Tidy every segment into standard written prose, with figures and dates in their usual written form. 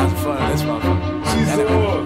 having fun in this motherfucker. She's Hey,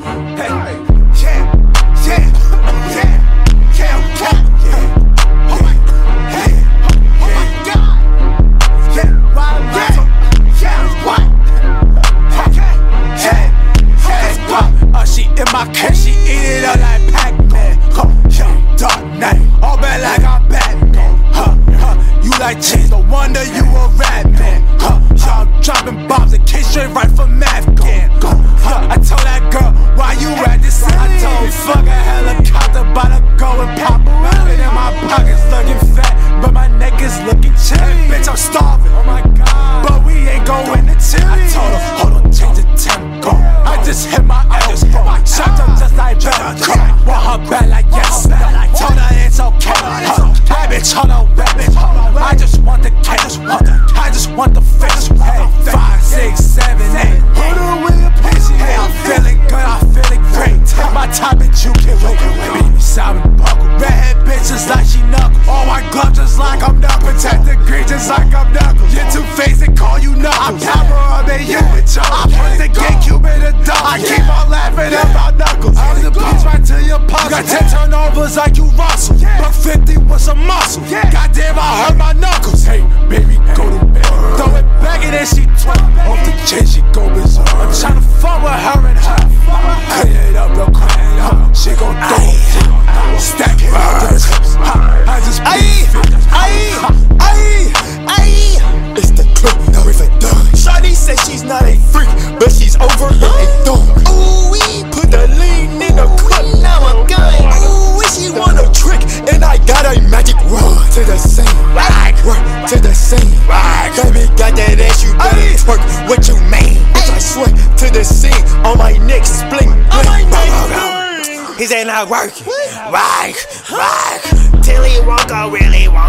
she in my case, she eat it up like Pac-Man. Dark night, all bad like I'm Batman. You like cheese, no wonder you a rat man. Y'all dropping bombs and kids straight right from Afghan. I told that girl, why you at this city? I told fuck a helicopter, bout to go and pop around. And in my pockets looking fat, but my neck is looking chilly. Bitch, I'm starving, oh my god, but we ain't going to chili. I told her, hold on, change the tempo. I just hit my elbow, shot her just like Belco. Want her back like yes, told her it's okay. That bitch, hold on, I just want the cash, I just want the fish. 5, 6, 7, 8. Hey, I'm feeling good, I'm feeling great. Take my time and you can wait. Beat me Simon Buckle. Redhead bitches like she knuckle. All white gloves just like I'm knuckle. Protect the green just like I'm knuckle. You're two-faced and call you knuckles. I'm power up and you with y'all. I put the GameCube in the dog. I keep on laughing about knuckles. I'm the bitch right to your puzzle. Got 10 turnovers like you Russell. Buck 50 with some muscle. Goddamn, I hurt my knuckles. Hey, baby, go to bed. Throw it back and then she twirl. Off the chain, she go berserk. I'm tryna fuck with her and her. Clean it up real quick. She gon' throw it. Stack it up the tips. I just It's the clip with a dog. Shawty says she's not a freak, but she's over a dog. Ooh, we put the lean in the cup, now I'm going. Ooh, she want a trick, and I got a magic word to the same. Work to the same. Baby got that ass, you better twerk what you mean. Bitch, I swear to the scene on my neck, spling, bling. He said not working. Tilly Walker really want